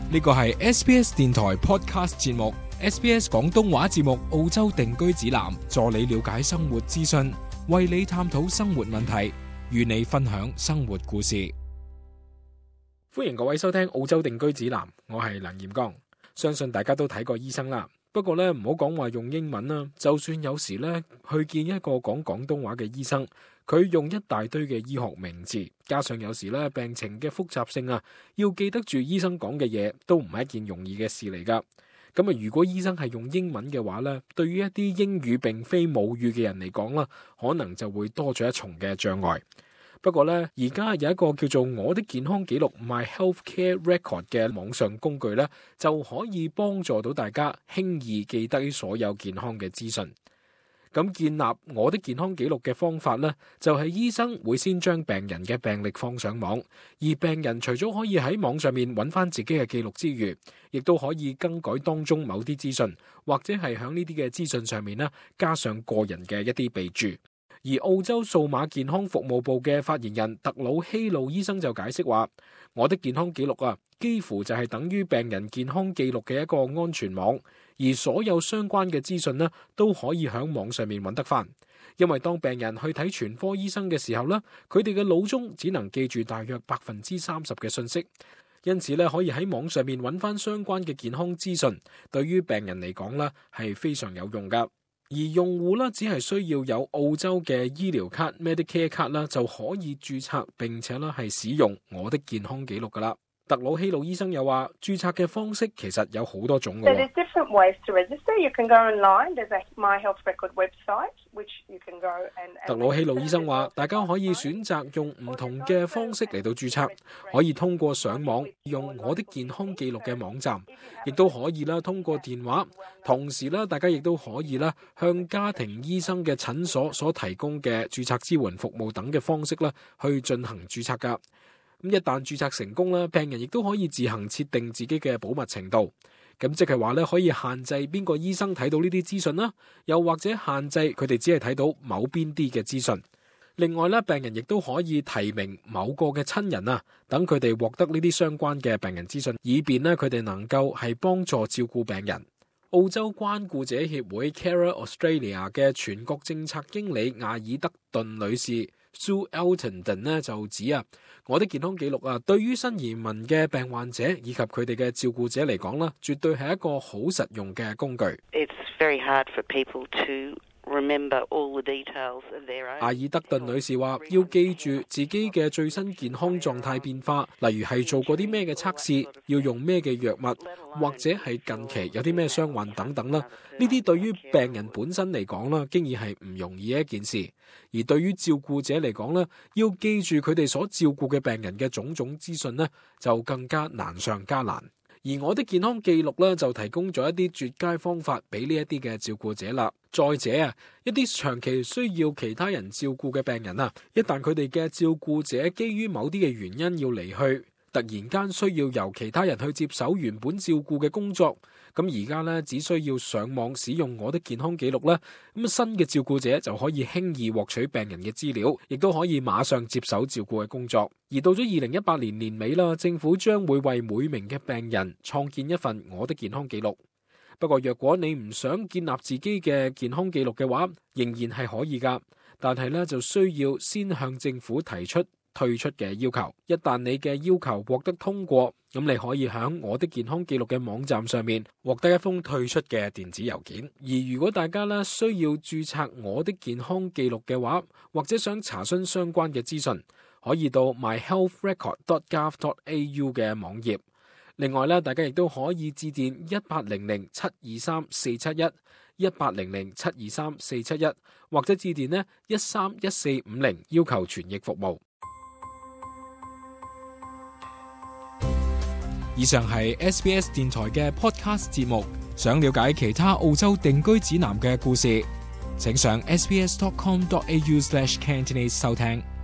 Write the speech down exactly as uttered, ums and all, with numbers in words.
呢個係 S B S 電台 Podcast 節目 S B S 廣東話節目澳洲定居指南，助你了解生活資訊，為你探討生活問題，與你分享生活故事。歡迎各位收聽澳洲定居指南，我係梁彥剛。相信大家都睇過醫生啦，不過咧唔好講話用英文啦，就算有時咧去見一個講廣東話嘅醫生，佢用一大堆嘅醫學名詞，加上有時咧病情嘅複雜性啊，要記得住醫生講嘅嘢都唔係一件容易嘅事嚟噶。咁啊，如果醫生係用英文嘅話咧，對於一啲英語並非母語嘅人嚟講啦，可能就會多咗一重嘅障礙。不過咧，而家有一個叫做我的健康記錄 My Healthcare Record 嘅網上工具咧，就可以幫助到大家輕易記得所有健康嘅資訊。咁建立我的健康記錄嘅方法呢，就係醫生會先將病人嘅病歷放上網，而病人除咗可以喺網上面揾翻自己嘅記錄之餘，亦都可以更改當中某啲資訊，或者係喺呢啲嘅資訊上面呢加上個人嘅一啲備註。而澳洲數碼健康服務部嘅發言人特魯希路醫生就解釋話，我的健康記錄啊，幾乎就係等於病人健康記錄嘅一個安全網，而所有相關嘅資訊呢，都可以喺網上面揾得翻。因為當病人去睇全科醫生嘅時候呢，佢哋嘅腦中只能記住大約百分之三十嘅信息，因此呢，可以喺網上面揾翻相關嘅健康資訊，對於病人嚟講呢，係非常有用噶。而用戶呢，只係需要有澳洲嘅醫療卡 Medicare 卡啦，就可以註冊並且呢係使用我的健康記錄噶啦。特魯希路醫生又話，註冊嘅方式其實有好多種嘅。 So there's different ways to register. You can go online. There's a My Health Record website, which you can go and. 特魯希路醫生話，大家可以選擇用唔同嘅方式嚟到註冊，可以通過上網用我的健康記錄嘅網站，亦都可以啦通過電話，同時啦大家亦都可以啦向家庭醫生嘅診所所提供嘅註冊支援服務等嘅方式啦去進行註冊噶。咁一旦註冊成功啦，病人亦都可以自行設定自己嘅保密程度。咁即係話咧，可以限制邊個醫生睇到呢啲資訊啦，又或者限制佢哋只係睇到某邊啲嘅資訊。另外咧，病人亦都可以提名某個嘅親人啊，等佢哋獲得呢啲相關嘅病人資訊，以便咧佢哋能夠係幫助照顧病人。澳洲關顧者協會 Carer Australia 嘅全國政策經理亞爾德頓女士 Sue Elton 呢就指啊，我的健康記錄啊，對於新移民嘅病患者以及佢哋嘅照顧者嚟講啦，絕對係一個好實用嘅工具。 It's very hard for people to remember all the details of their own. 阿爾德頓女士話，要記住自己嘅最新健康狀態變化，例如係做過啲咩嘅測試，要用咩嘅藥物，或者係近期有啲咩傷患等等啦。呢啲對於病人本身嚟講啦，經已係唔容易嘅一件事。而對於照顧者嚟講咧，要記住佢哋所照顧嘅病人嘅種種資訊呢，就更加難上加難。而我的健康記錄咧，就提供咗一啲絕佳方法俾呢一啲嘅照顧者啦。再者啊，一啲長期需要其他人照顧嘅病人啊，一旦佢哋嘅照顧者基於某啲嘅原因要離去，突然間需要由其他人去接手原本照顧嘅工作，咁而家咧只需要上網使用我的健康記錄咧，咁新嘅照顧者就可以輕易獲取病人嘅資料，亦都可以馬上接手照顧嘅工作。而到咗二零一八年年尾啦，政府將會為每名嘅病人創建一份我的健康記錄。不過若果你唔想建立自己嘅健康記錄嘅話，仍然係可以噶，但係咧就需要先向政府提出退出嘅要求。一旦你嘅要求獲得通過，咁你可以喺我的健康記錄嘅網站上面獲得一封退出嘅電子郵件。而如果大家咧需要註冊我的健康記錄嘅話，或者想查詢相關嘅資訊，可以到 my health record dot gov dot a u 嘅網頁。另外咧，大家亦都可以致電一八零零七二三四七一一八零零七二三四七一，或者致電呢一三一四五零要求傳譯服務。以上係 S B S 電台嘅 Podcast 節目。想了解其他澳洲定居指南嘅故事，請上 s b s dot com dot a u slash cantonese 收聽。